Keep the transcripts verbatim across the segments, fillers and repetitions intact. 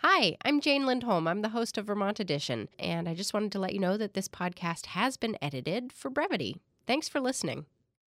Hi, I'm Jane Lindholm. I'm the host of Vermont Edition, and I just wanted to let you know that this podcast has been edited for brevity. Thanks for listening.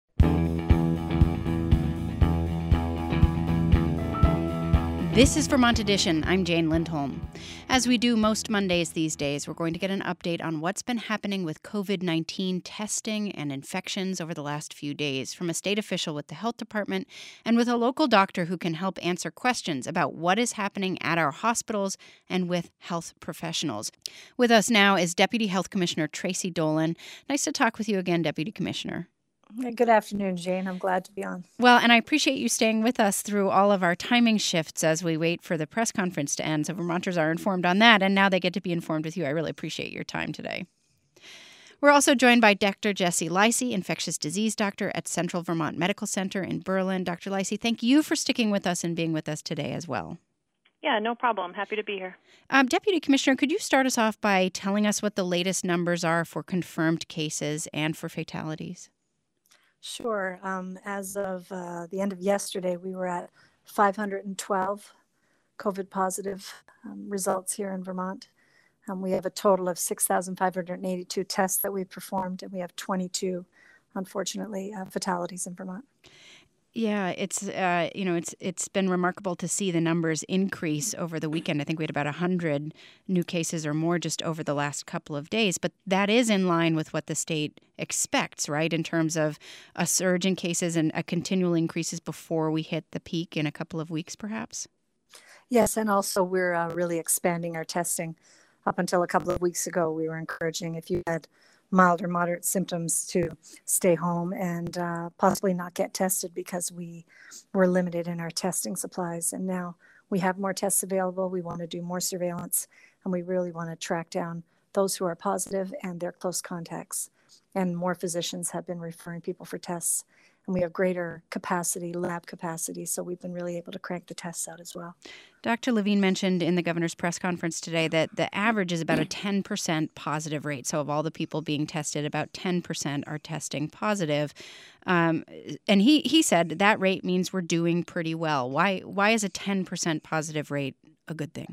This is Vermont Edition. I'm Jane Lindholm. As we do most Mondays these days, we're going to get an update on what's been happening with covid nineteen testing and infections over the last few days from a state official with the health department and with a local doctor who can help answer questions about what is happening at our hospitals and with health professionals. With us now is Deputy Health Commissioner Tracy Dolan. Nice to talk with you again, Deputy Commissioner. Good afternoon, Jane. I'm glad to be on. Well, and I appreciate you staying with us through all of our timing shifts as we wait for the press conference to end. So Vermonters are informed on that, and now they get to be informed with you. I really appreciate your time today. We're also joined by Doctor Jesse Licey, infectious disease doctor at Central Vermont Medical Center in Berlin. Doctor Licey, thank you for sticking with us and being with us today as well. Yeah, no problem. Happy to be here. Um, Deputy Commissioner, could you start us off by telling us what the latest numbers are for confirmed cases and for fatalities? Sure. Um, as of uh, the end of yesterday, we were at five hundred twelve COVID positive um, results here in Vermont. Um, we have a total of six thousand five hundred eighty-two tests that we performed, and we have twenty-two, unfortunately, uh, fatalities in Vermont. Yeah, it's uh, you know it's it's been remarkable to see the numbers increase over the weekend. I think we had about one hundred new cases or more just over the last couple of days. But that is in line with what the state expects, right, in terms of a surge in cases and a continual increases before we hit the peak in a couple of weeks, perhaps? Yes, and also we're uh, really expanding our testing. Up until a couple of weeks ago, we were encouraging if you had mild or moderate symptoms to stay home and uh, possibly not get tested because we were limited in our testing supplies. And now we have more tests available. We want to do more surveillance, and we really want to track down those who are positive and their close contacts. And more physicians have been referring people for tests, and we have greater capacity, lab capacity, so we've been really able to crank the tests out as well. Doctor Levine mentioned in the governor's press conference today that the average is about a ten percent positive rate. So of all the people being tested, about ten percent are testing positive. Um, and he, he said that rate means we're doing pretty well. Why, why is a ten percent positive rate a good thing?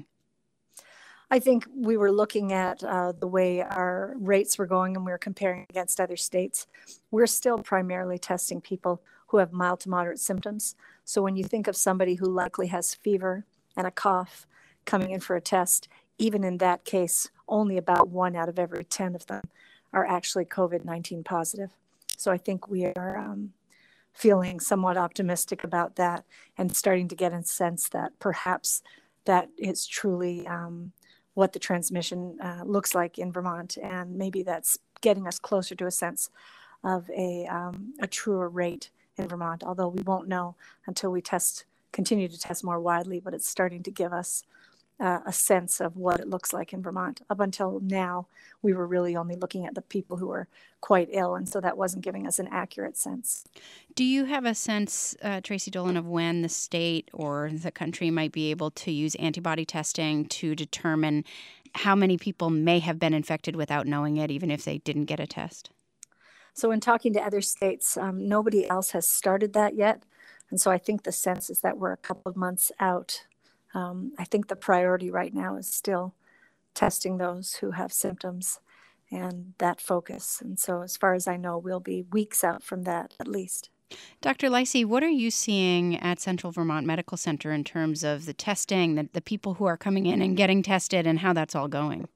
I think we were looking at uh, the way our rates were going and we were comparing against other states. We're still primarily testing people who have mild to moderate symptoms. So when you think of somebody who likely has fever and a cough coming in for a test, even in that case, only about one out of every ten of them are actually COVID nineteen positive. So I think we are um, feeling somewhat optimistic about that and starting to get a sense that perhaps that is truly um, what the transmission uh, looks like in Vermont, and maybe that's getting us closer to a sense of a um, a truer rate in Vermont, although we won't know until we test, continue to test more widely, but it's starting to give us uh, a sense of what it looks like in Vermont. Up until now, we were really only looking at the people who were quite ill, and so that wasn't giving us an accurate sense. Do you have a sense, uh, Tracy Dolan, of when the state or the country might be able to use antibody testing to determine how many people may have been infected without knowing it, even if they didn't get a test? So in talking to other states, um, nobody else has started that yet. And so I think the sense is that we're a couple of months out. Um, I think the priority right now is still testing those who have symptoms and that focus. And so as far as I know, we'll be weeks out from that at least. Doctor Licey, what are you seeing at Central Vermont Medical Center in terms of the testing, the, the people who are coming in and getting tested, and how that's all going?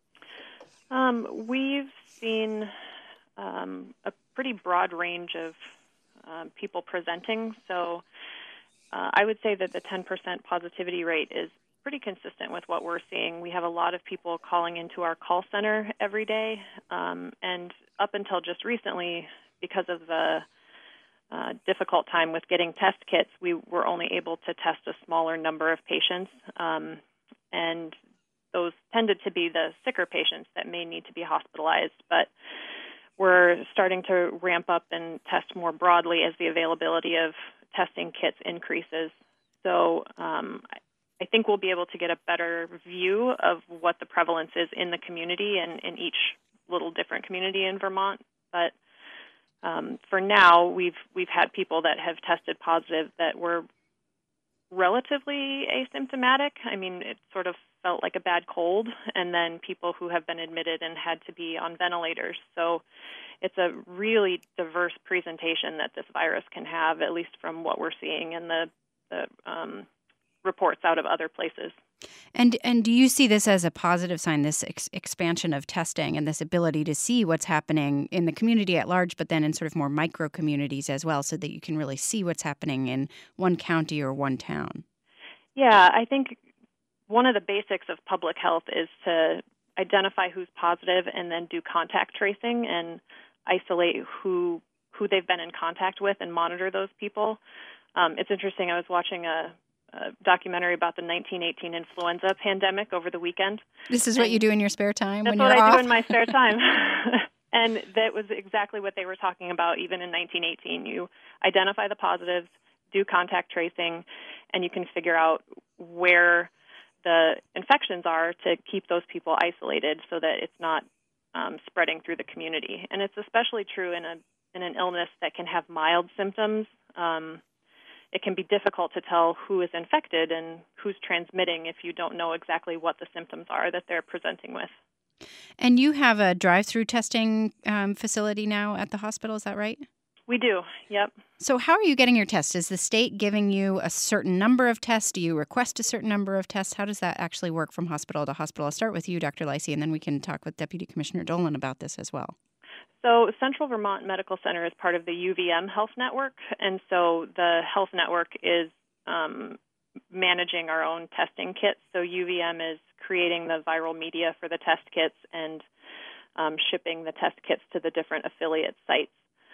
Um, we've seen um, a pretty broad range of uh, people presenting. So uh, I would say that the ten percent positivity rate is pretty consistent with what we're seeing. We have a lot of people calling into our call center every day. Um, and up until just recently, because of the uh, difficult time with getting test kits, we were only able to test a smaller number of patients. Um, and those tended to be the sicker patients that may need to be hospitalized. But we're starting to ramp up and test more broadly as the availability of testing kits increases. So um, I think we'll be able to get a better view of what the prevalence is in the community and in each little different community in Vermont. But um, for now, we've we've had people that have tested positive that were relatively asymptomatic. I mean, it sort of felt like a bad cold, and then people who have been admitted and had to be on ventilators. So it's a really diverse presentation that this virus can have, at least from what we're seeing in the, the um, reports out of other places. And and do you see this as a positive sign, this ex- expansion of testing and this ability to see what's happening in the community at large, but then in sort of more micro communities as well, so that you can really see what's happening in one county or one town? Yeah, I think one of the basics of public health is to identify who's positive and then do contact tracing and isolate who who they've been in contact with and monitor those people. Um, it's interesting. I was watching a A documentary about the nineteen eighteen influenza pandemic over the weekend. This is what you do in your spare time when you're off? That's what I off? do in my spare time. And that was exactly what they were talking about even in nineteen eighteen. You identify the positives, do contact tracing, and you can figure out where the infections are to keep those people isolated so that it's not um, spreading through the community. And it's especially true in a in an illness that can have mild symptoms. Um, It can be difficult to tell who is infected and who's transmitting if you don't know exactly what the symptoms are that they're presenting with. And you have a drive-through testing um, facility now at the hospital, is that right? We do, yep. So how are you getting your tests? Is the state giving you a certain number of tests? Do you request a certain number of tests? How does that actually work from hospital to hospital? I'll start with you, Doctor Licey, and then we can talk with Deputy Commissioner Dolan about this as well. So Central Vermont Medical Center is part of the U V M Health Network, and so the health network is um, managing our own testing kits. So U V M is creating the viral media for the test kits and um, shipping the test kits to the different affiliate sites.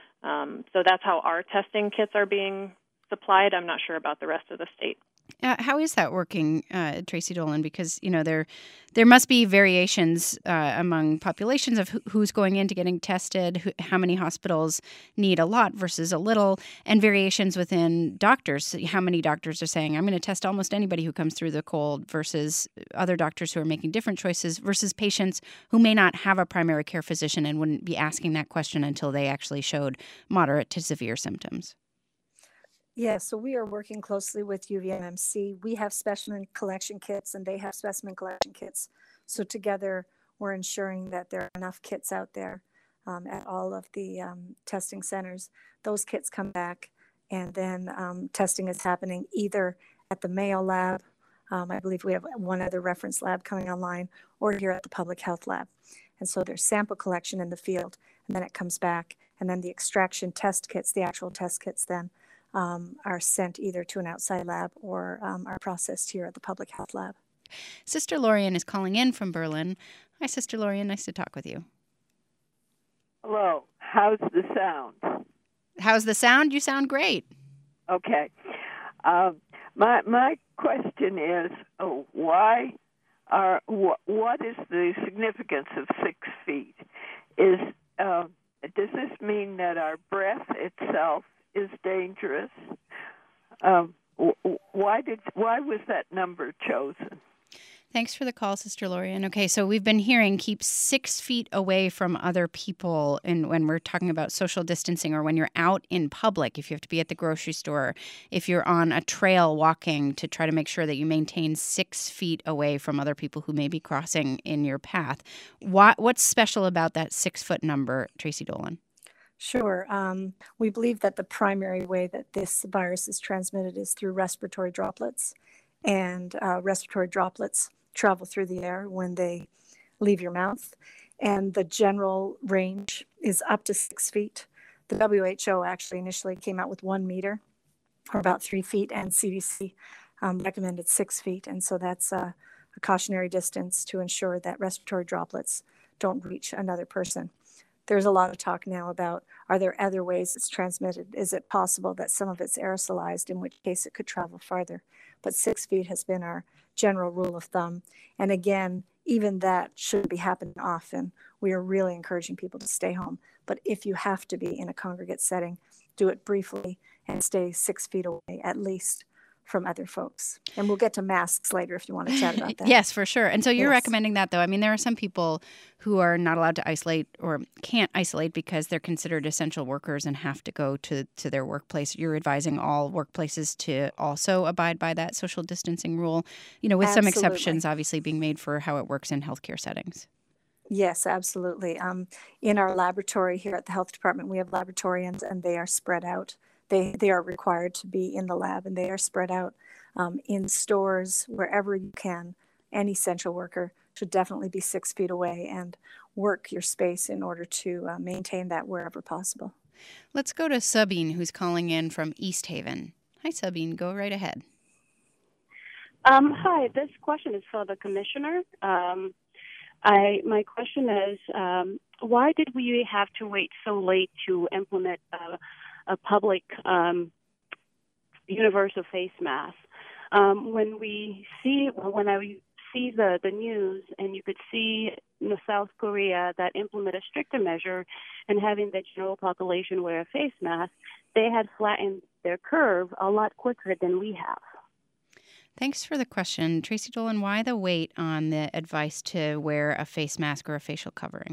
Um, so that's how our testing kits are being supplied. I'm not sure about the rest of the state. Uh, how is that working, uh, Tracy Dolan? Because, you know, there there must be variations uh, among populations of who, who's going in to getting tested, who, how many hospitals need a lot versus a little, and variations within doctors. How many doctors are saying, I'm going to test almost anybody who comes through the cold versus other doctors who are making different choices versus patients who may not have a primary care physician and wouldn't be asking that question until they actually showed moderate to severe symptoms. Yeah, so we are working closely with U V M M C. We have specimen collection kits and they have specimen collection kits. So together we're ensuring that there are enough kits out there um, at all of the um, testing centers. Those kits come back and then um, testing is happening either at the Mayo Lab, um, I believe we have one other reference lab coming online, or here at the Public Health Lab. And so there's sample collection in the field and then it comes back, and then the extraction test kits, the actual test kits then, Um, are sent either to an outside lab or um, are processed here at the Public Health Lab. Sister Lorian is calling in from Berlin. Hi, Sister Lorian. Nice to talk with you. Hello. How's the sound? How's the sound? You sound great. Okay. Um, my my question is, oh, why are wh- what is the significance of six feet? Is uh, does this mean that our breath itself is dangerous? Um, why did why was that number chosen? Thanks for the call, Sister Lorian. Okay, so we've been hearing keep six feet away from other people, and when we're talking about social distancing, or when you're out in public, if you have to be at the grocery store, if you're on a trail walking, to try to make sure that you maintain six feet away from other people who may be crossing in your path. What what's special about that six foot number, Tracy Dolan? Sure. Um, we believe that the primary way that this virus is transmitted is through respiratory droplets, and uh, respiratory droplets travel through the air when they leave your mouth, and the general range is up to six feet. The W H O actually initially came out with one meter, or about three feet, and C D C um, recommended six feet, and so that's a, a cautionary distance to ensure that respiratory droplets don't reach another person. There's a lot of talk now about, are there other ways it's transmitted? Is it possible that some of it's aerosolized, in which case it could travel farther? But six feet has been our general rule of thumb. And again, even that shouldn't be happening often. We are really encouraging people to stay home. But if you have to be in a congregate setting, do it briefly and stay six feet away at least from other folks. And we'll get to masks later if you want to chat about that. Yes, for sure. And so you're Yes. recommending that, though. I mean, there are some people who are not allowed to isolate or can't isolate because they're considered essential workers and have to go to, to their workplace. You're advising all workplaces to also abide by that social distancing rule, you know, with Absolutely. some exceptions obviously being made for how it works in healthcare settings. Yes, absolutely. Um, in our laboratory here at the health department, we have laboratorians and they are spread out. They they are required to be in the lab and they are spread out um, in stores, wherever you can. Any essential worker should definitely be six feet away and work your space in order to uh, maintain that wherever possible. Let's go to Sabine, who's calling in from East Haven. Hi, Sabine. Go right ahead. Um, hi, this question is for the commissioner. Um, I my question is, um, why did we have to wait so late to implement a, a public um, universal face mask? Um, when we see, when I see the, the news, and you could see in South Korea that implemented a stricter measure and having the general population wear a face mask, they had flattened their curve a lot quicker than we have. Thanks for the question. Tracy Dolan, why the wait on the advice to wear a face mask or a facial covering?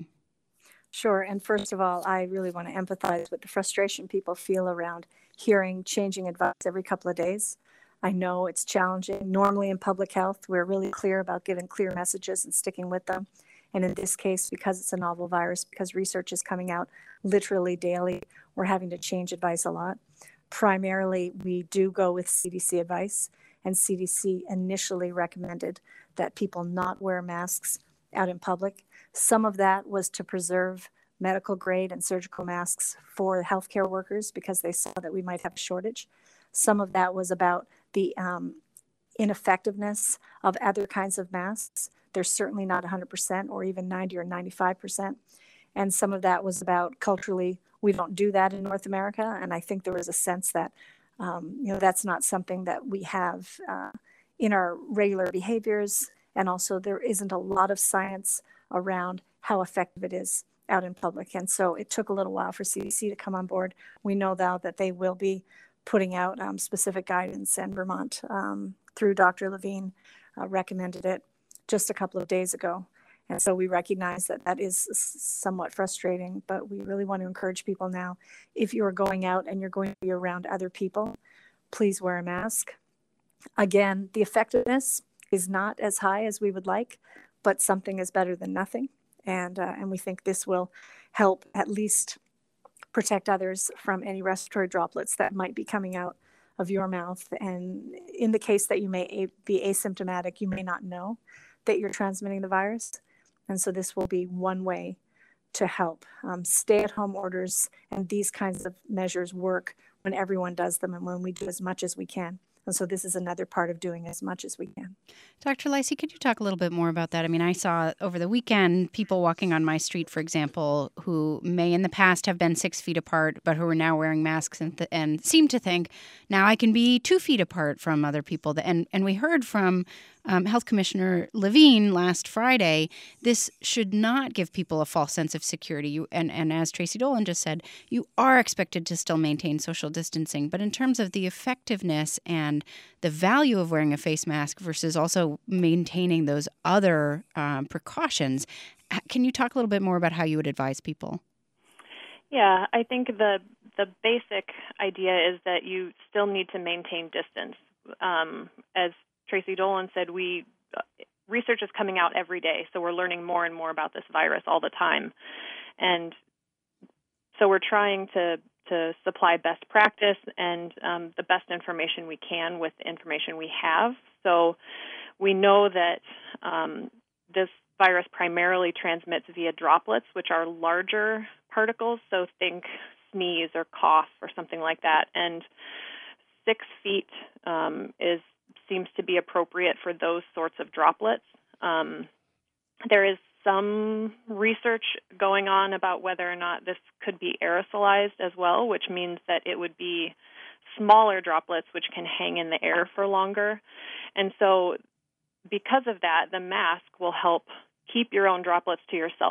Sure. And first of all, I really want to empathize with the frustration people feel around hearing changing advice every couple of days. I know it's challenging. Normally in public health, we're really clear about giving clear messages and sticking with them. And in this case, because it's a novel virus, because research is coming out literally daily, we're having to change advice a lot. Primarily, we do go with C D C advice. And C D C initially recommended that people not wear masks out in public. Some of that was to preserve medical grade and surgical masks for healthcare workers because they saw that we might have a shortage. Some of that was about the um, ineffectiveness of other kinds of masks. They're certainly not one hundred percent or even ninety or ninety-five percent. And some of that was about culturally, we don't do that in North America. And I think there was a sense that Um, you know, that's not something that we have uh, in our regular behaviors. And also there isn't a lot of science around how effective it is out in public. And so it took a little while for C D C to come on board. We know now that they will be putting out um, specific guidance, and Vermont, um, through Doctor Levine, uh, recommended it just a couple of days ago. And so we recognize that that is somewhat frustrating, but we really want to encourage people now. If you're going out and you're going to be around other people, please wear a mask. Again, the effectiveness is not as high as we would like, but something is better than nothing. And, uh, and we think this will help at least protect others from any respiratory droplets that might be coming out of your mouth. And in the case that you may be asymptomatic, you may not know that you're transmitting the virus. And so this will be one way to help. Um, stay-at-home orders and these kinds of measures work when everyone does them and when we do as much as we can. And so this is another part of doing as much as we can. Doctor Lacey, could you talk a little bit more about that? I mean, I saw over the weekend people walking on my street, for example, who may in the past have been six feet apart, but who are now wearing masks and, th- and seem to think, now I can be two feet apart from other people. And, and we heard from Um, Health Commissioner Levine last Friday, this should not give people a false sense of security. You, and, and as Tracy Dolan just said, you are expected to still maintain social distancing. But in terms of the effectiveness and the value of wearing a face mask versus also maintaining those other um, precautions, can you talk a little bit more about how you would advise people? Yeah, I think the the basic idea is that you still need to maintain distance. Um, as Tracy Dolan said, we uh, research is coming out every day, so we're learning more and more about this virus all the time. And so we're trying to, to supply best practice and um, the best information we can with the information we have. So we know that um, this virus primarily transmits via droplets, which are larger particles, so think sneeze or cough or something like that. And six feet um, is seems to be appropriate for those sorts of droplets. Um, there is some research going on about whether or not this could be aerosolized as well, which means that it would be smaller droplets which can hang in the air for longer. And so because of that, the mask will help keep your own droplets to yourself.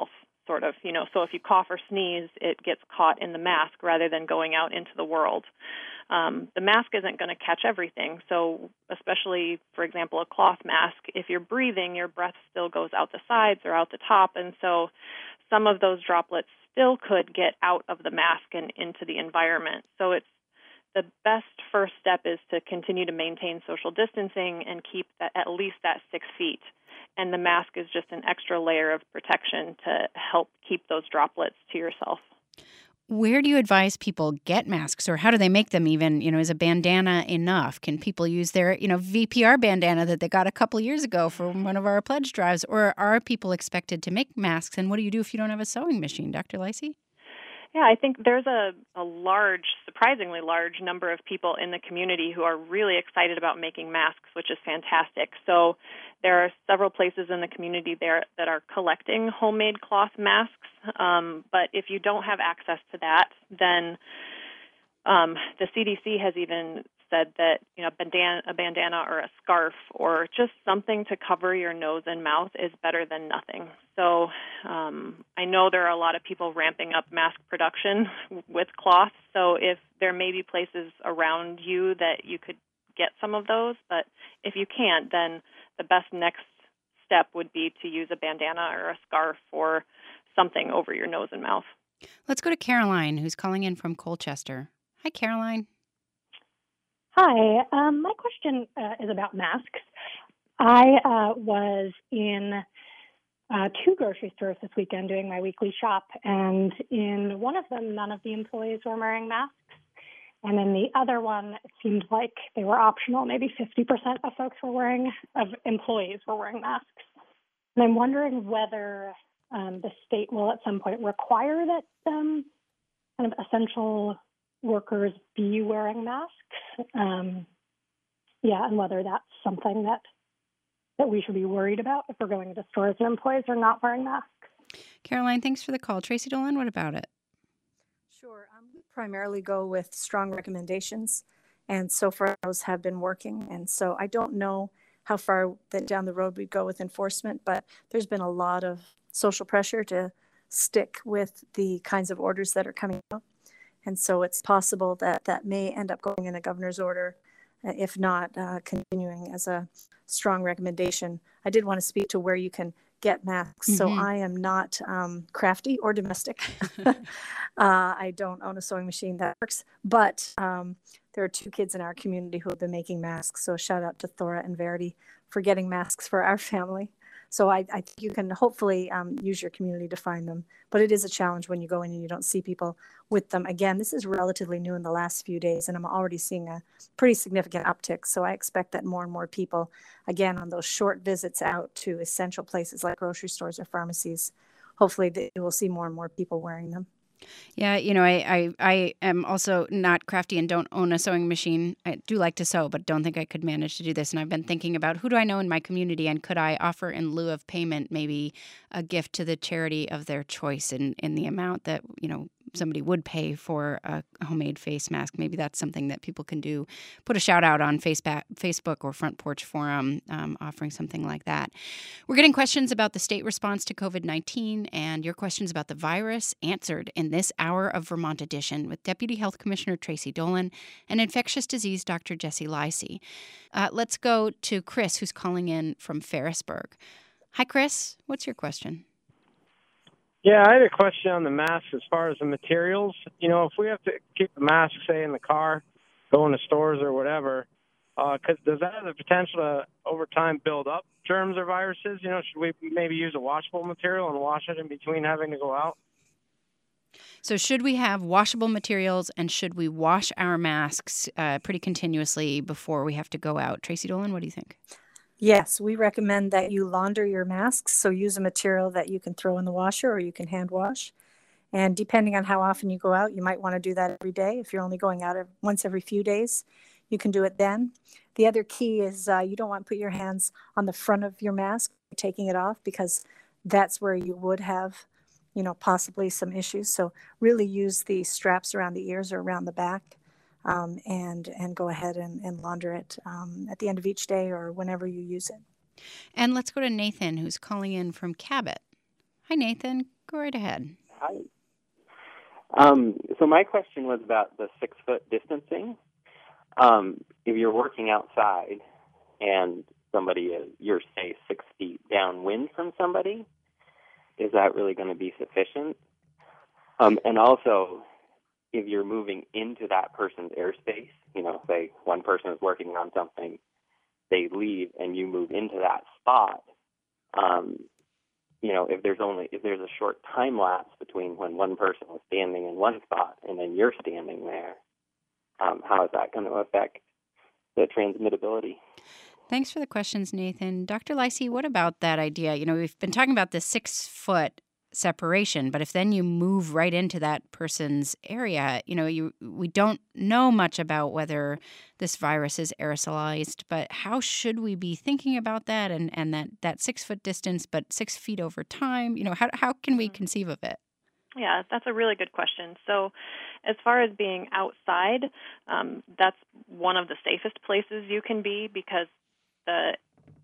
sort of, you know, so if you cough or sneeze, it gets caught in the mask rather than going out into the world. Um, the mask isn't going to catch everything. So especially, for example, a cloth mask, if you're breathing, your breath still goes out the sides or out the top. And so some of those droplets still could get out of the mask and into the environment. So it's the best first step is to continue to maintain social distancing and keep that, at least that six feet. And the mask is just an extra layer of protection to help keep those droplets to yourself. Where do you advise people get masks, or how do they make them even? You know, is a bandana enough? Can people use their, you know, V P R bandana that they got a couple years ago from one of our pledge drives? Or are people expected to make masks? And what do you do if you don't have a sewing machine, Doctor Lacey? Yeah, I think there's a, a large, surprisingly large number of people in the community who are really excited about making masks, which is fantastic. So there are several places in the community there that are collecting homemade cloth masks. Um, but if you don't have access to that, then um, the C D C has even said that, you know, bandana, a bandana or a scarf or just something to cover your nose and mouth is better than nothing. So um, I know there are a lot of people ramping up mask production with cloth. So if there may be places around you that you could get some of those, but if you can't, then the best next step would be to use a bandana or a scarf or something over your nose and mouth. Let's go to Caroline, who's calling in from Colchester. Hi, Caroline. Hi. Um, my question uh, is about masks. I uh, was in uh, two grocery stores this weekend doing my weekly shop, and in one of them, none of the employees were wearing masks. And in the other one, it seemed like they were optional. Maybe fifty percent of folks were wearing, of employees were wearing masks. And I'm wondering whether um, the state will at some point require that um, kind of essential workers be wearing masks. Um, yeah, and whether that's something that that we should be worried about if we're going into stores and employees are not wearing masks. Caroline, thanks for the call. Tracy Dolan, what about it? Sure. Um, we primarily go with strong recommendations, and so far those have been working. And so I don't know how far that down the road we'd go with enforcement, but there's been a lot of social pressure to stick with the kinds of orders that are coming out. And so it's possible that that may end up going in a governor's order, uh, if not uh, continuing as a strong recommendation. I did want to speak to where you can get masks. Mm-hmm. So I am not um, crafty or domestic. uh, I don't own a sewing machine that works, but um, there are two kids in our community who have been making masks. So shout out to Thora and Verity for getting masks for our family. So I, I think you can hopefully um, use your community to find them. But it is a challenge when you go in and you don't see people with them. Again, this is relatively new in the last few days, and I'm already seeing a pretty significant uptick. So I expect that more and more people, again, on those short visits out to essential places like grocery stores or pharmacies, hopefully they will see more and more people wearing them. Yeah, you know, I, I, I am also not crafty and don't own a sewing machine. I do like to sew, but don't think I could manage to do this. And I've been thinking about who do I know in my community, and could I offer in lieu of payment maybe a gift to the charity of their choice in, in the amount that, you know, somebody would pay for a homemade face mask. Maybe that's something that people can do. Put a shout out on Facebook or Front Porch Forum, um, offering something like that. We're getting questions about the state response to COVID nineteen, and your questions about the virus answered in this hour of Vermont Edition with Deputy Health Commissioner Tracy Dolan and infectious disease Doctor Jesse Lacey. Uh, let's go to Chris, who's calling in from Ferrisburg. Hi, Chris. What's your question? Yeah, I had a question on the masks as far as the materials. You know, if we have to keep the mask, say, in the car, go into stores or whatever, uh, cause does that have the potential to, over time, build up germs or viruses? You know, should we maybe use a washable material and wash it in between having to go out? So should we have washable materials, and should we wash our masks uh, pretty continuously before we have to go out? Tracy Dolan, what do you think? Yes, we recommend that you launder your masks. So use a material that you can throw in the washer or you can hand wash. And depending on how often you go out, you might want to do that every day. If you're only going out once every few days, you can do it then. The other key is uh, you don't want to put your hands on the front of your mask, taking it off, because that's where you would have, you know, possibly some issues. So really use the straps around the ears or around the back. Um, and and go ahead and, and launder it um, at the end of each day or whenever you use it. And let's go to Nathan, who's calling in from Cabot. Hi, Nathan. Go right ahead. Hi. Um, so my question was about the six-foot distancing. Um, if you're working outside and somebody is, you're, say, six feet downwind from somebody, is that really going to be sufficient? Um, and also, if you're moving into that person's airspace, you know, say one person is working on something, they leave and you move into that spot, um, you know, if there's only, if there's a short time lapse between when one person is standing in one spot and then you're standing there, um, how is that going to affect the transmittability? Thanks for the questions, Nathan. Doctor Licey, what about that idea? You know, we've been talking about the six-foot separation, but if then you move right into that person's area, you know, you we don't know much about whether this virus is aerosolized, but how should we be thinking about that and, and that, that six-foot distance, but six feet over time? You know, how how can we conceive of it? Yeah, that's a really good question. So as far as being outside, um, that's one of the safest places you can be because the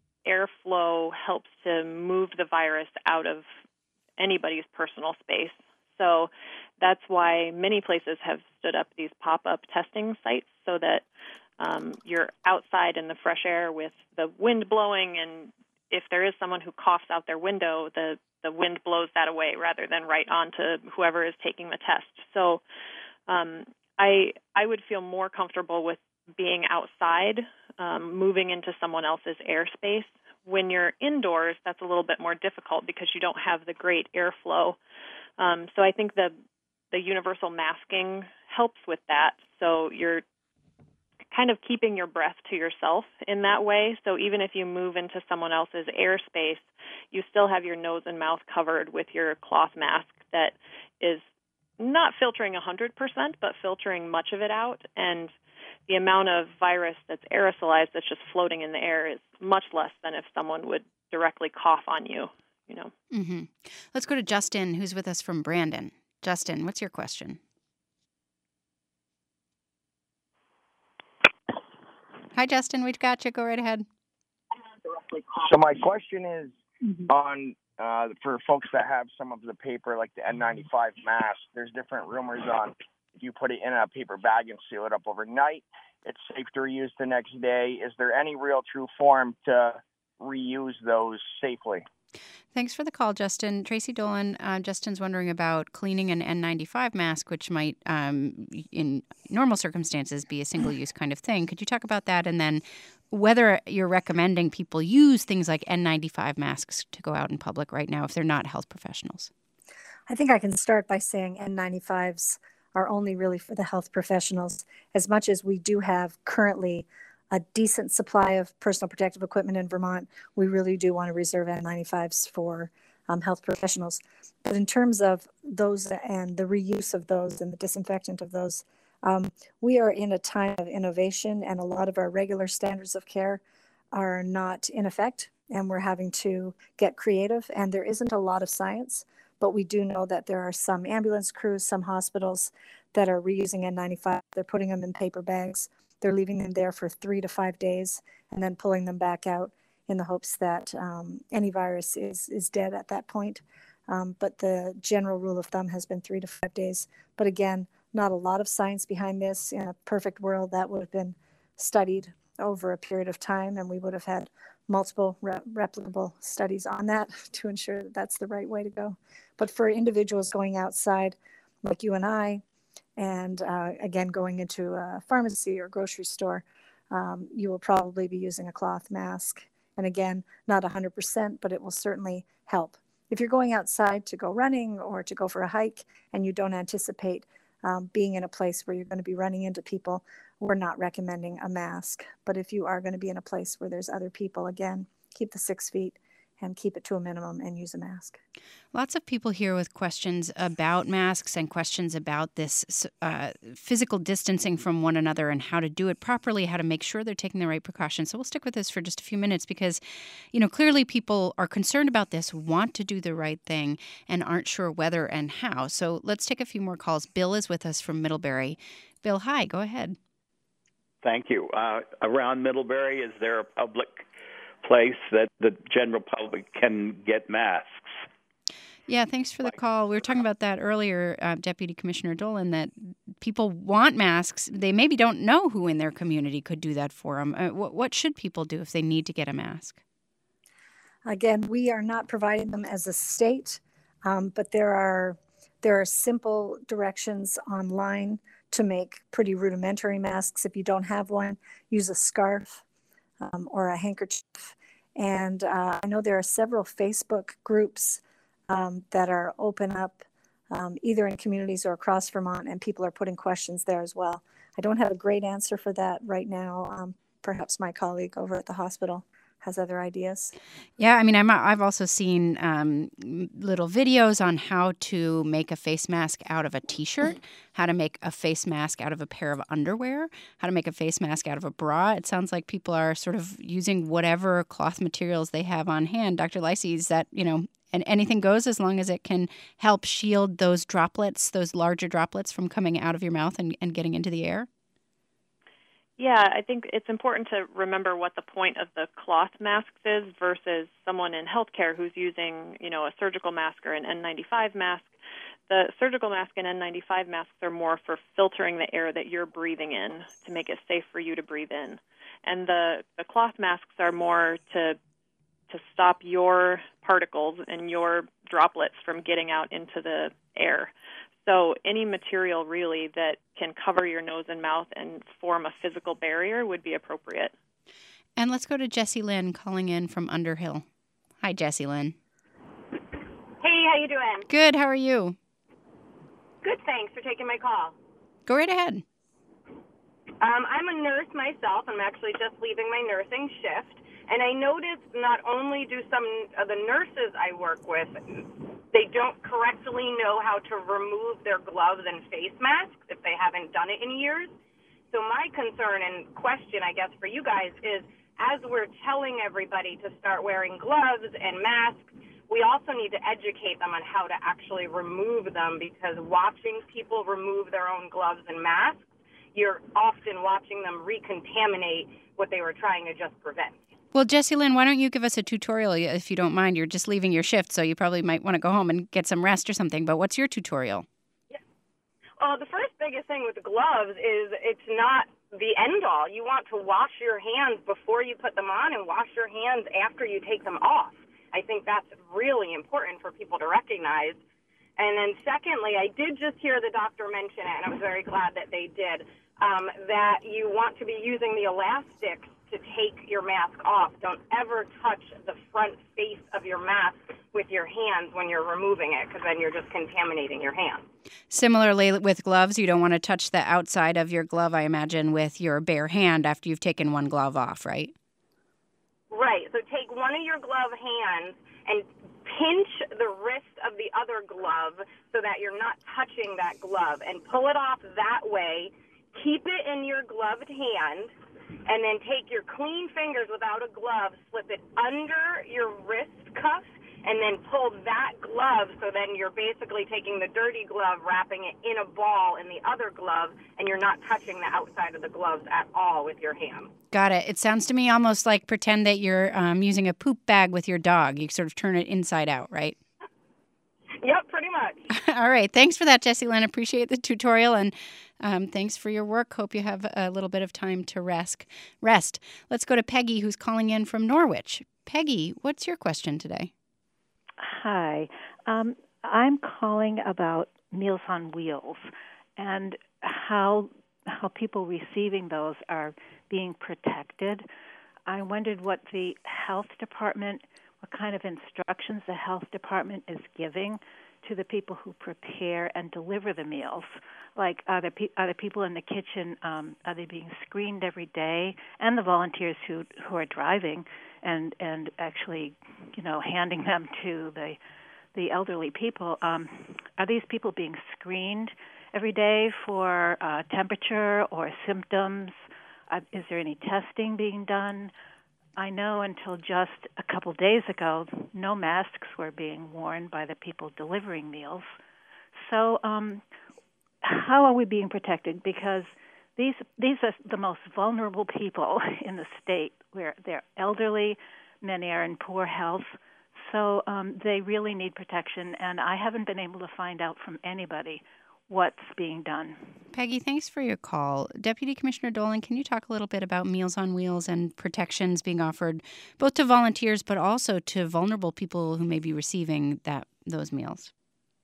airflow helps to move the virus out of anybody's personal space. So that's why many places have stood up these pop-up testing sites so that um, you're outside in the fresh air with the wind blowing, and if there is someone who coughs out their window, the, the wind blows that away rather than right onto whoever is taking the test. So um, I I would feel more comfortable with being outside, um, moving into someone else's airspace. When you're indoors, that's a little bit more difficult because you don't have the great airflow. Um, so I think the the universal masking helps with that. So you're kind of keeping your breath to yourself in that way. So even if you move into someone else's airspace, you still have your nose and mouth covered with your cloth mask that is not filtering one hundred percent, but filtering much of it out. And the amount of virus that's aerosolized that's just floating in the air is much less than if someone would directly cough on you, you know. Mm-hmm. Let's go to Justin, who's with us from Brandon. Justin, what's your question? Hi, Justin. We've got you. Go right ahead. So my question is on uh, for folks that have some of the paper, like the N ninety-five mask, there's different rumors on if you put it in a paper bag and seal it up overnight, it's safe to reuse the next day. Is there any real true form to reuse those safely? Thanks for the call, Justin. Tracy Dolan, uh, Justin's wondering about cleaning an N ninety-five mask, which might, um, in normal circumstances, be a single-use kind of thing. Could you talk about that? And then whether you're recommending people use things like N ninety-five masks to go out in public right now if they're not health professionals? I think I can start by saying N ninety-fives are only really for the health professionals. As much as we do have currently a decent supply of personal protective equipment in Vermont, we really do want to reserve N ninety-fives for um, health professionals. But in terms of those and the reuse of those and the disinfectant of those, um, we are in a time of innovation, and a lot of our regular standards of care are not in effect, and we're having to get creative, and there isn't a lot of science. But we do know that there are some ambulance crews, some hospitals that are reusing N ninety-five. They're putting them in paper bags. They're leaving them there for three to five days and then pulling them back out in the hopes that um, any virus is, is dead at that point. Um, but the general rule of thumb has been three to five days. But again, not a lot of science behind this. In a perfect world, that would have been studied over a period of time, and we would have had multiple re- replicable studies on that to ensure that that's the right way to go. But for individuals going outside, like you and I, and uh, again, going into a pharmacy or grocery store, um, you will probably be using a cloth mask. And again, not one hundred percent, but it will certainly help. If you're going outside to go running or to go for a hike and you don't anticipate um, being in a place where you're going to be running into people, we're not recommending a mask. But if you are going to be in a place where there's other people, again, keep the six feet and keep it to a minimum and use a mask. Lots of people here with questions about masks and questions about this uh, physical distancing from one another and how to do it properly, how to make sure they're taking the right precautions. So we'll stick with this for just a few minutes because, you know, clearly people are concerned about this, want to do the right thing, and aren't sure whether and how. So let's take a few more calls. Bill is with us from Middlebury. Bill, hi, go ahead. Thank you. Uh, around Middlebury, is there a public place that the general public can get masks? Yeah, thanks for the call. We were talking about that earlier, uh, Deputy Commissioner Dolan, that people want masks. They maybe don't know who in their community could do that for them. Uh, what, what should people do if they need to get a mask? Again, we are not providing them as a state, um, but there are there are simple directions online to make pretty rudimentary masks. If you don't have one, use a scarf um, or a handkerchief. And uh, I know there are several Facebook groups um, that are open up um, either in communities or across Vermont, and people are putting questions there as well. I don't have a great answer for that right now. Um, perhaps my colleague over at the hospital has other ideas. Yeah, I mean, I'm, I've also seen um, little videos on how to make a face mask out of a T-shirt, how to make a face mask out of a pair of underwear, how to make a face mask out of a bra. It sounds like people are sort of using whatever cloth materials they have on hand. Doctor Licey, is that, you know, and anything goes as long as it can help shield those droplets, those larger droplets from coming out of your mouth and, and getting into the air? Yeah, I think it's important to remember what the point of the cloth masks is versus someone in healthcare who's using, you know, a surgical mask or an N ninety-five mask. The surgical mask and N ninety-five masks are more for filtering the air that you're breathing in to make it safe for you to breathe in. And the, the cloth masks are more to to stop your particles and your droplets from getting out into the air. So any material really that can cover your nose and mouth and form a physical barrier would be appropriate. And let's go to Jessie Lynn calling in from Underhill. Hi, Jessie Lynn. Hey, how you doing? Good. How are you? Good, thanks for taking my call. Go right ahead. Um, I'm a nurse myself. I'm actually just leaving my nursing shift. And I noticed not only do some of the nurses I work with, they don't correctly know how to remove their gloves and face masks if they haven't done it in years. So my concern and question, I guess, for you guys is, as we're telling everybody to start wearing gloves and masks, we also need to educate them on how to actually remove them, because watching people remove their own gloves and masks, you're often watching them recontaminate what they were trying to just prevent. Well, Jessie Lynn, why don't you give us a tutorial if you don't mind? You're just leaving your shift, so you probably might want to go home and get some rest or something. But what's your tutorial? Yeah. Well, the first biggest thing with the gloves is it's not the end all. You want to wash your hands before you put them on and wash your hands after you take them off. I think that's really important for people to recognize. And then secondly, I did just hear the doctor mention it, and I was very glad that they did, um, that you want to be using the elastics to take your mask off. Don't ever touch the front face of your mask with your hands when you're removing it, because then you're just contaminating your hands. Similarly, with gloves, you don't want to touch the outside of your glove, I imagine, with your bare hand after you've taken one glove off, right? Right. So take one of your glove hands and pinch the wrist of the other glove so that you're not touching that glove, and pull it off that way. Keep it in your gloved hand, and then take your clean fingers without a glove, slip it under your wrist cuff, and then pull that glove, so then you're basically taking the dirty glove, wrapping it in a ball in the other glove, and you're not touching the outside of the gloves at all with your hand. Got it. It sounds to me almost like pretend that you're um, using a poop bag with your dog. You sort of turn it inside out, right? Yep, pretty much. All right. Thanks for that, Jessie Lynn. Appreciate the tutorial, and um, thanks for your work. Hope you have a little bit of time to rest. Rest. Let's go to Peggy, who's calling in from Norwich. Peggy, what's your question today? Hi. Um, I'm calling about Meals on Wheels and how how people receiving those are being protected. I wondered what the health department, what kind of instructions the health department is giving to the people who prepare and deliver the meals. Like, are there, pe- are there people in the kitchen, um, are they being screened every day? And the volunteers who who are driving and, and actually, you know, handing them to the the elderly people. Um, are these people being screened every day for uh, temperature or symptoms? Uh, is there any testing being done? I know until just a couple days ago, no masks were being worn by the people delivering meals. So um, how are we being protected? Because these these are the most vulnerable people in the state, where they're elderly, many are in poor health. so um, they really need protection, and I haven't been able to find out from anybody what's being done. Peggy, thanks for your call. Deputy Commissioner Dolan, can you talk a little bit about Meals on Wheels and protections being offered both to volunteers but also to vulnerable people who may be receiving that those meals?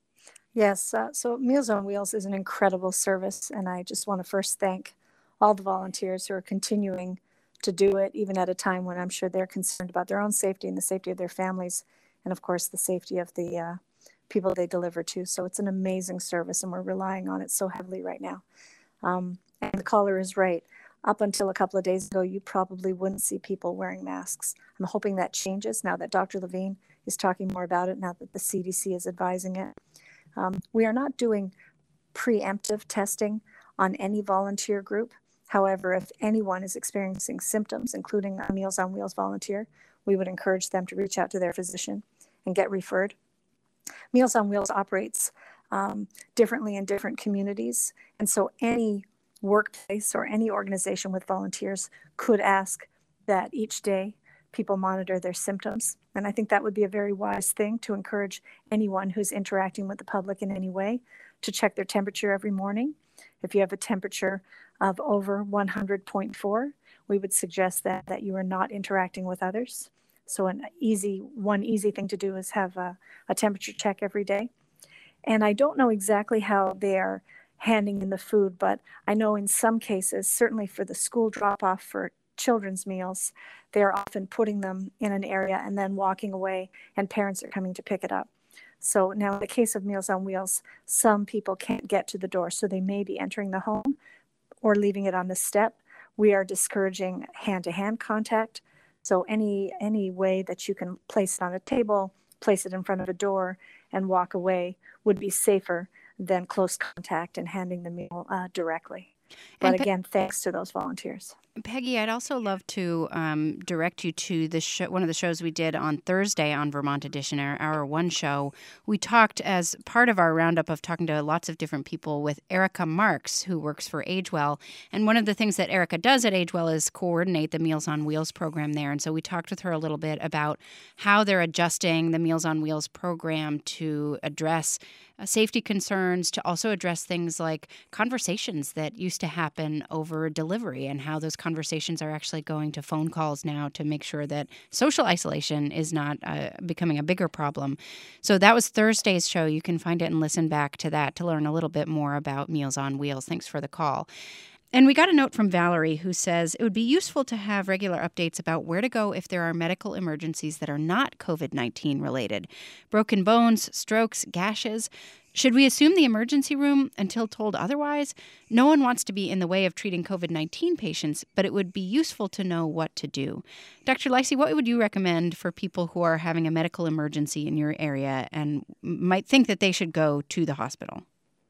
Yes, uh, so Meals on Wheels is an incredible service, and I just want to first thank all the volunteers who are continuing to do it, even at a time when I'm sure they're concerned about their own safety and the safety of their families, and of course the safety of the uh, people they deliver to. So it's an amazing service, and we're relying on it so heavily right now. Um, and the caller is right. Up until a couple of days ago, you probably wouldn't see people wearing masks. I'm hoping that changes now that Doctor Levine is talking more about it, now that the C D C is advising it. Um, we are not doing preemptive testing on any volunteer group. However, if anyone is experiencing symptoms, including a Meals on Wheels volunteer, we would encourage them to reach out to their physician and get referred. Meals on Wheels operates um, differently in different communities, and so any workplace or any organization with volunteers could ask that each day people monitor their symptoms. And I think that would be a very wise thing to encourage anyone who's interacting with the public in any way to check their temperature every morning. If you have a temperature of over one hundred point four, we would suggest that, that you are not interacting with others. So an easy, one easy thing to do is have a, a temperature check every day. And I don't know exactly how they are handing in the food, but I know in some cases, certainly for the school drop-off for children's meals, they're often putting them in an area and then walking away, and parents are coming to pick it up. So now in the case of Meals on Wheels, some people can't get to the door, so they may be entering the home or leaving it on the step. We are discouraging hand-to-hand contact. So any any way that you can place it on a table, place it in front of a door, and walk away would be safer than close contact and handing the meal uh, directly. But Pe- again, thanks to those volunteers. Peggy, I'd also love to um, direct you to the show, one of the shows we did on Thursday on Vermont Edition, our Hour One show. We talked as part of our roundup of talking to lots of different people with Erica Marks, who works for AgeWell. And one of the things that Erica does at AgeWell is coordinate the Meals on Wheels program there. And so we talked with her a little bit about how they're adjusting the Meals on Wheels program to address uh, safety concerns, to also address things like conversations that used to happen over delivery and how those conversations are actually going to phone calls now to make sure that social isolation is not uh, becoming a bigger problem. So that was Thursday's show. You can find it and listen back to that to learn a little bit more about Meals on Wheels. Thanks for the call. And we got a note from Valerie who says it would be useful to have regular updates about where to go if there are medical emergencies that are not COVID nineteen related. Broken bones, strokes, gashes. Should we assume the emergency room until told otherwise? No one wants to be in the way of treating COVID nineteen patients, but it would be useful to know what to do. Doctor Lacey, what would you recommend for people who are having a medical emergency in your area and might think that they should go to the hospital?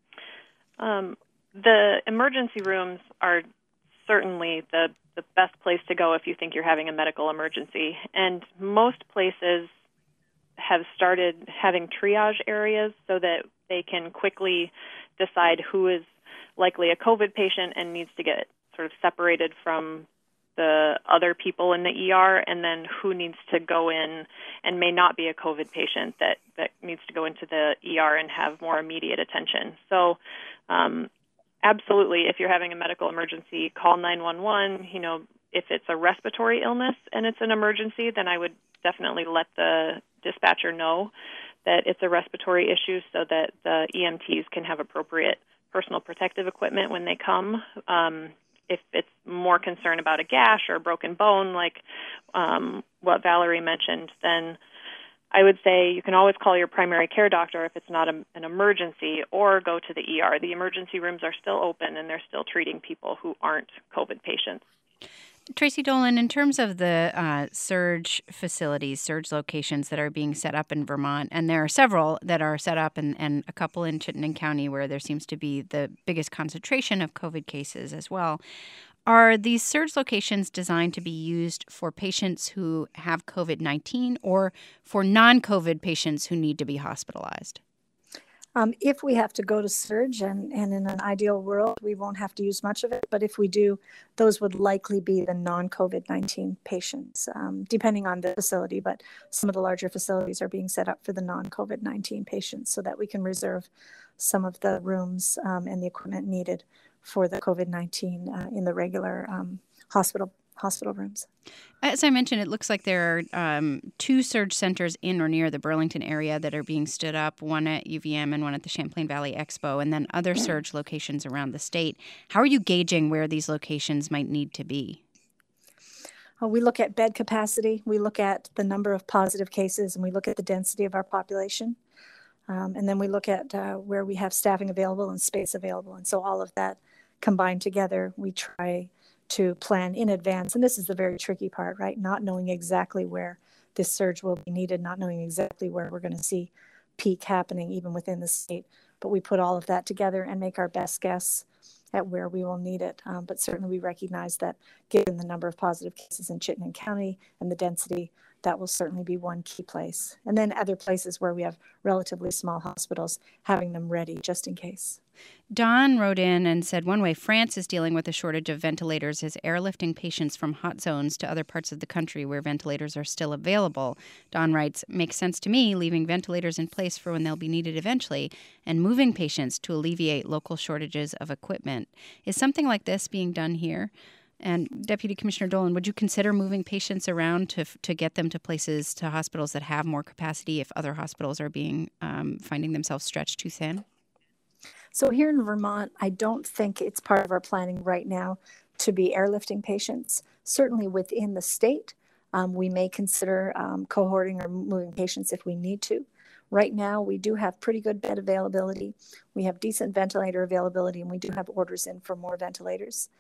Um, the emergency rooms are certainly the, the best place to go if you think you're having a medical emergency. And most places have started having triage areas so that they can quickly decide who is likely a COVID patient and needs to get sort of separated from the other people in the E R, and then who needs to go in and may not be a COVID patient that, that needs to go into the E R and have more immediate attention. So um, absolutely, if you're having a medical emergency, call nine one one. You know, if it's a respiratory illness and it's an emergency, then I would definitely let the dispatcher know that it's a respiratory issue so that the E M Ts can have appropriate personal protective equipment when they come. Um, if it's more concern about a gash or a broken bone, like um, what Valerie mentioned, then I would say you can always call your primary care doctor if it's not a, an emergency, or go to the E R. The emergency rooms are still open, and they're still treating people who aren't COVID patients. Tracy Dolan, in terms of the uh, surge facilities, surge locations that are being set up in Vermont, and there are several that are set up and, and a couple in Chittenden County where there seems to be the biggest concentration of COVID cases as well. Are these surge locations designed to be used for patients who have COVID nineteen or for non-COVID patients who need to be hospitalized? Um, if we have to go to surge, and, and in an ideal world, we won't have to use much of it. But if we do, those would likely be the non-COVID nineteen patients, um, depending on the facility. But some of the larger facilities are being set up for the non-COVID nineteen patients so that we can reserve some of the rooms um, and the equipment needed for the COVID nineteen uh, in the regular um, hospital hospital rooms. As I mentioned, it looks like there are um, two surge centers in or near the Burlington area that are being stood up, one at U V M and one at the Champlain Valley Expo, and then other surge locations around the state. How are you gauging where these locations might need to be? Uh, we look at bed capacity, we look at the number of positive cases, and we look at the density of our population. Um, and then we look at uh, where we have staffing available and space available. And so all of that combined together, we try to plan in advance. And this is the very tricky part, right? Not knowing exactly where this surge will be needed, not knowing exactly where we're going to see peak happening even within the state. But we put all of that together and make our best guess at where we will need it. Um, but certainly we recognize that given the number of positive cases in Chittenden County and the density, that will certainly be one key place. And then other places where we have relatively small hospitals, having them ready just in case. Don wrote in and said one way France is dealing with a shortage of ventilators is airlifting patients from hot zones to other parts of the country where ventilators are still available. Don writes, makes sense to me, leaving ventilators in place for when they'll be needed eventually and moving patients to alleviate local shortages of equipment. Is something like this being done here? And Deputy Commissioner Dolan, would you consider moving patients around to to get them to places, to hospitals that have more capacity if other hospitals are being um, finding themselves stretched too thin? So here in Vermont, I don't think it's part of our planning right now to be airlifting patients. Certainly within the state, um, we may consider um, cohorting or moving patients if we need to. Right now, we do have pretty good bed availability. We have decent ventilator availability, and we do have orders in for more ventilators.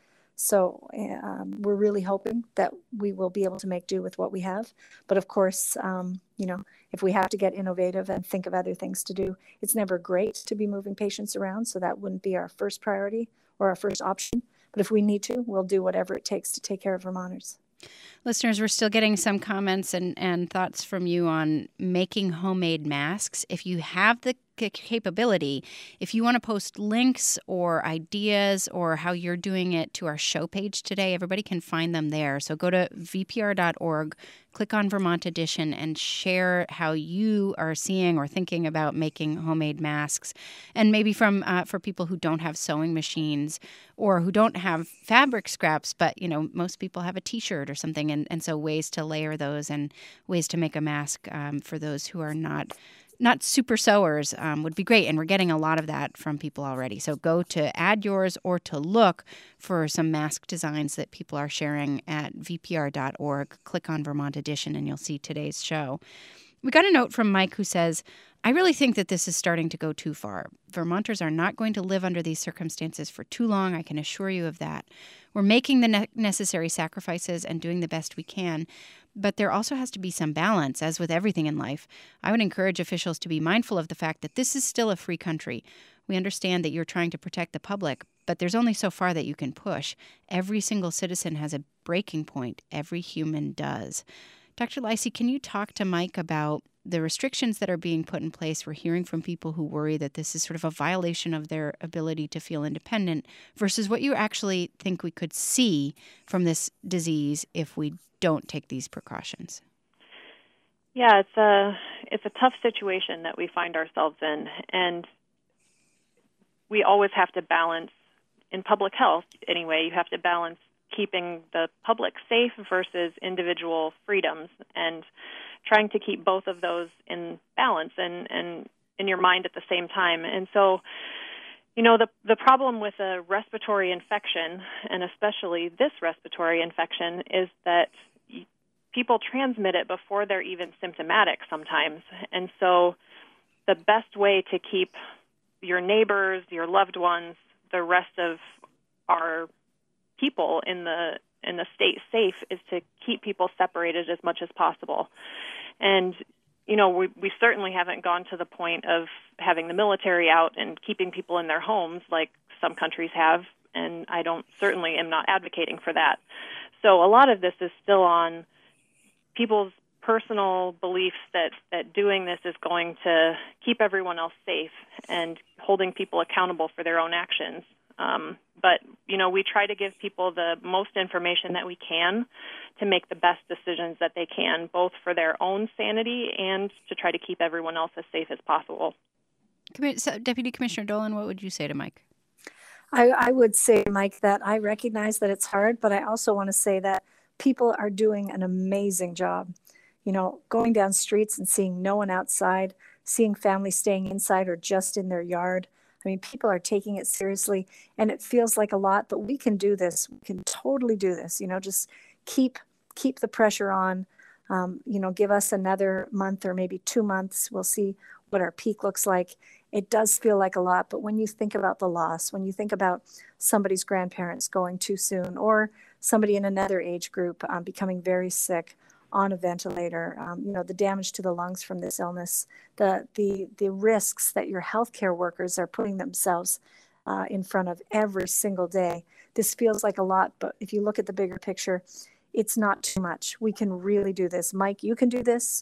So um, we're really hoping that we will be able to make do with what we have. But of course, um, you know, if we have to get innovative and think of other things to do, it's never great to be moving patients around. So that wouldn't be our first priority or our first option. But if we need to, we'll do whatever it takes to take care of Vermonters. Listeners, we're still getting some comments and, and thoughts from you on making homemade masks. If you have the capability, if you want to post links or ideas or how you're doing it to our show page today, everybody can find them there. So go to v p r dot org, click on Vermont Edition, and share how you are seeing or thinking about making homemade masks. And maybe from uh, for people who don't have sewing machines or who don't have fabric scraps, but, you know, most people have a T-shirt or something. And, and so ways to layer those and ways to make a mask um, for those who are not Not super sewers um, would be great. And we're getting a lot of that from people already. So go to add yours or to look for some mask designs that people are sharing at v p r dot org. Click on Vermont Edition and you'll see today's show. We got a note from Mike who says, I really think that this is starting to go too far. Vermonters are not going to live under these circumstances for too long. I can assure you of that. We're making the ne- necessary sacrifices and doing the best we can. But there also has to be some balance, as with everything in life. I would encourage officials to be mindful of the fact that this is still a free country. We understand that you're trying to protect the public, but there's only so far that you can push. Every single citizen has a breaking point. Every human does. Doctor Lacey, can you talk to Mike about the restrictions that are being put in place? We're hearing from people who worry that this is sort of a violation of their ability to feel independent versus what you actually think we could see from this disease if we don't take these precautions. Yeah, it's a it's a tough situation that we find ourselves in, and we always have to balance, in public health anyway, you have to balance keeping the public safe versus individual freedoms, and trying to keep both of those in balance and, and in your mind at the same time. And so, you know, the the problem with a respiratory infection, and especially this respiratory infection, is that people transmit it before they're even symptomatic sometimes. And so the best way to keep your neighbors, your loved ones, the rest of our people in the in the state safe is to keep people separated as much as possible. And, you know, we, we certainly haven't gone to the point of having the military out and keeping people in their homes like some countries have, and I don't certainly am not advocating for that. So a lot of this is still on people's personal beliefs that, that doing this is going to keep everyone else safe and holding people accountable for their own actions. Um, but, you know, we try to give people the most information that we can to make the best decisions that they can, both for their own sanity and to try to keep everyone else as safe as possible. Deputy Commissioner Dolan, what would you say to Mike? I, I would say, Mike, that I recognize that it's hard, but I also want to say that people are doing an amazing job. You know, going down streets and seeing no one outside, seeing families staying inside or just in their yard. I mean, people are taking it seriously, and it feels like a lot, but we can do this. We can totally do this. You know, just keep keep the pressure on. Um, you know, give us another month or maybe two months. We'll see what our peak looks like. It does feel like a lot, but when you think about the loss, when you think about somebody's grandparents going too soon, or somebody in another age group um, becoming very sick on a ventilator, um, you know, the damage to the lungs from this illness, the the the risks that your healthcare workers are putting themselves uh, in front of every single day. This feels like a lot, but if you look at the bigger picture, it's not too much. We can really do this. Mike, you can do this,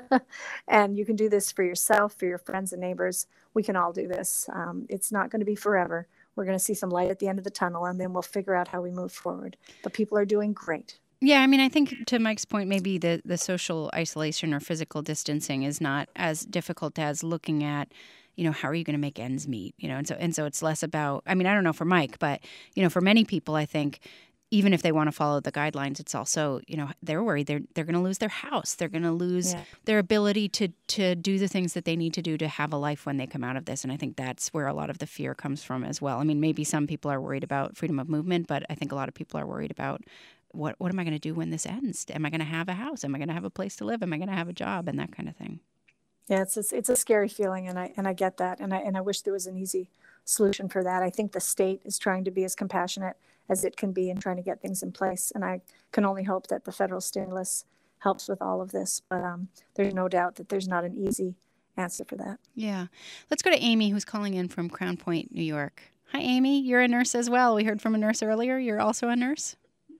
and you can do this for yourself, for your friends and neighbors. We can all do this. Um, it's not going to be forever. We're going to see some light at the end of the tunnel, and then we'll figure out how we move forward. But people are doing great. Yeah, I mean, I think to Mike's point, maybe the, the social isolation or physical distancing is not as difficult as looking at, you know, how are you going to make ends meet? You know, and so and so it's less about, I mean, I don't know for Mike, but, you know, for many people, I think, even if they want to follow the guidelines, it's also, you know, they're worried they're they're going to lose their house. They're going to lose yeah. their ability to to do the things that they need to do to have a life when they come out of this. And I think that's where a lot of the fear comes from as well. I mean, maybe some people are worried about freedom of movement, but I think a lot of people are worried about what what am I going to do when this ends? Am I going to have a house? Am I going to have a place to live? Am I going to have a job? And that kind of thing. Yeah, it's a, it's a scary feeling, and I and I get that, and I and I wish there was an easy solution for that. I think the state is trying to be as compassionate as it can be in trying to get things in place, and I can only hope that the federal stimulus helps with all of this. But um, there's no doubt that there's not an easy answer for that. Yeah, let's go to Amy, who's calling in from Crown Point, New York. Hi, Amy. You're a nurse as well. We heard from a nurse earlier. You're also a nurse.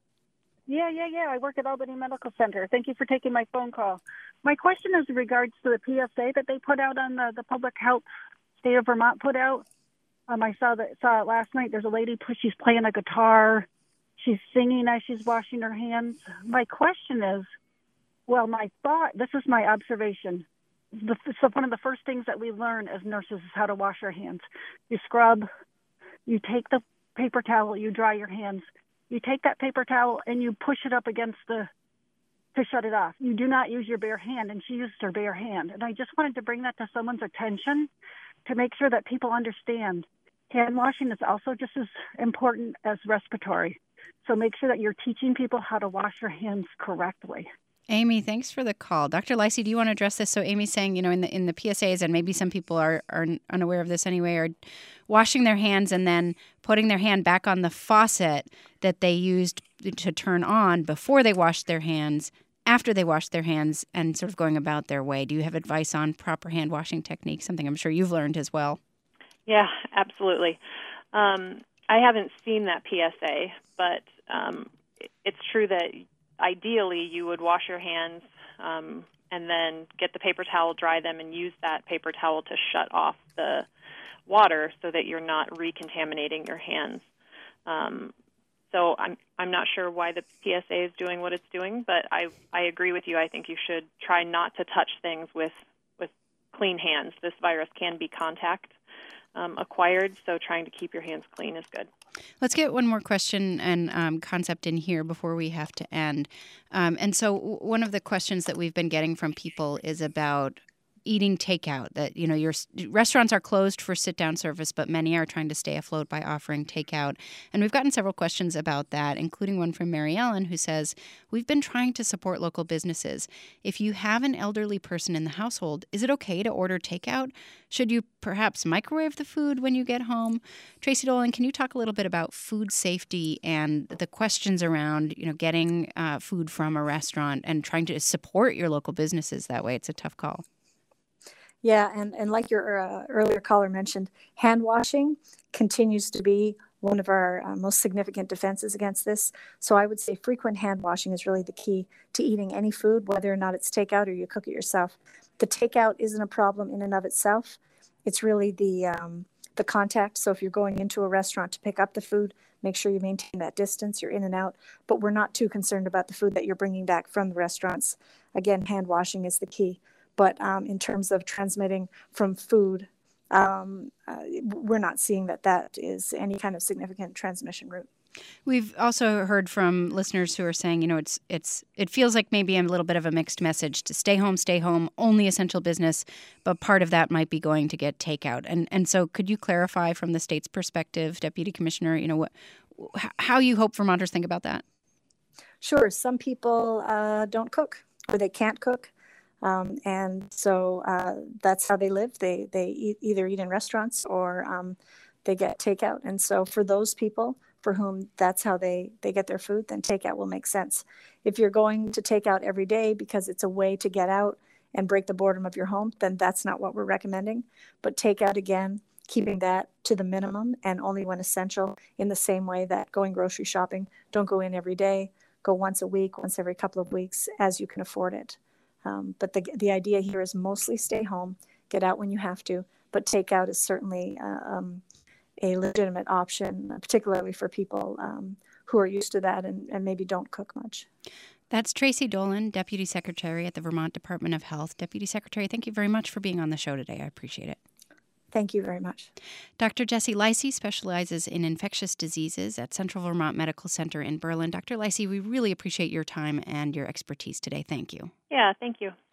Yeah, yeah, yeah. I work at Albany Medical Center. Thank you for taking my phone call. My question is in regards to the P S A that they put out on the, the Public Health State of Vermont put out. Um, I saw that saw it last night. There's a lady, she's playing a guitar. She's singing as she's washing her hands. My question is, well, my thought, this is my observation. The, so one of the first things that we learn as nurses is how to wash our hands. You scrub, you take the paper towel, you dry your hands. You take that paper towel and you push it up against the, to shut it off. You do not use your bare hand, and she used her bare hand. And I just wanted to bring that to someone's attention to make sure that people understand hand washing is also just as important as respiratory. So make sure that you're teaching people how to wash your hands correctly. Amy, thanks for the call. Doctor Lacey, do you want to address this? So Amy's saying, you know, in the in the P S As, and maybe some people are, are unaware of this anyway, are washing their hands and then putting their hand back on the faucet that they used to turn on before they washed their hands, after they washed their hands, and sort of going about their way. Do you have advice on proper hand washing techniques, something I'm sure you've learned as well? Yeah, absolutely. Um, I haven't seen that P S A, but um, it's true that ideally you would wash your hands um, and then get the paper towel, dry them, and use that paper towel to shut off the water so that you're not recontaminating your hands. Um, so I'm I'm not sure why the P S A is doing what it's doing, but I, I agree with you. I think you should try not to touch things with, with clean hands. This virus can be contact um, acquired, so trying to keep your hands clean is good. Let's get one more question and um, concept in here before we have to end. Um, and so w- one of the questions that we've been getting from people is about eating takeout, that, you know, your restaurants are closed for sit-down service, but many are trying to stay afloat by offering takeout. And we've gotten several questions about that, including one from Mary Ellen, who says, we've been trying to support local businesses. If you have an elderly person in the household, is it okay to order takeout? Should you perhaps microwave the food when you get home? Tracy Dolan, can you talk a little bit about food safety and the questions around, you know, getting uh, food from a restaurant and trying to support your local businesses that way? It's a tough call. Yeah, and, and like your uh, earlier caller mentioned, hand washing continues to be one of our uh, most significant defenses against this. So I would say frequent hand washing is really the key to eating any food, whether or not it's takeout or you cook it yourself. The takeout isn't a problem in and of itself. It's really the um, the contact. So if you're going into a restaurant to pick up the food, make sure you maintain that distance, you're in and out. But we're not too concerned about the food that you're bringing back from the restaurants. Again, hand washing is the key. But um, in terms of transmitting from food, um, uh, we're not seeing that that is any kind of significant transmission route. We've also heard from listeners who are saying, you know, it's it's it feels like maybe a little bit of a mixed message to stay home, stay home, only essential business, but part of that might be going to get takeout. And and so could you clarify from the state's perspective, Deputy Commissioner, you know, what how you hope Vermonters think about that? Sure. Some people uh, don't cook or they can't cook. Um, and so uh, that's how they live. They they e- either eat in restaurants or um, they get takeout. And so for those people for whom that's how they, they get their food, then takeout will make sense. If you're going to take out every day because it's a way to get out and break the boredom of your home, then that's not what we're recommending. But takeout, again, keeping that to the minimum and only when essential, in the same way that going grocery shopping, don't go in every day, go once a week, once every couple of weeks as you can afford it. Um, but the the idea here is mostly stay home, get out when you have to, but takeout is certainly uh, um, a legitimate option, particularly for people um, who are used to that and, and maybe don't cook much. That's Tracy Dolan, Deputy Secretary at the Vermont Department of Health. Deputy Secretary, thank you very much for being on the show today. I appreciate it. Thank you very much. Doctor Jessie Licey specializes in infectious diseases at Central Vermont Medical Center in Berlin. Doctor Licey, we really appreciate your time and your expertise today. Thank you. Yeah, thank you.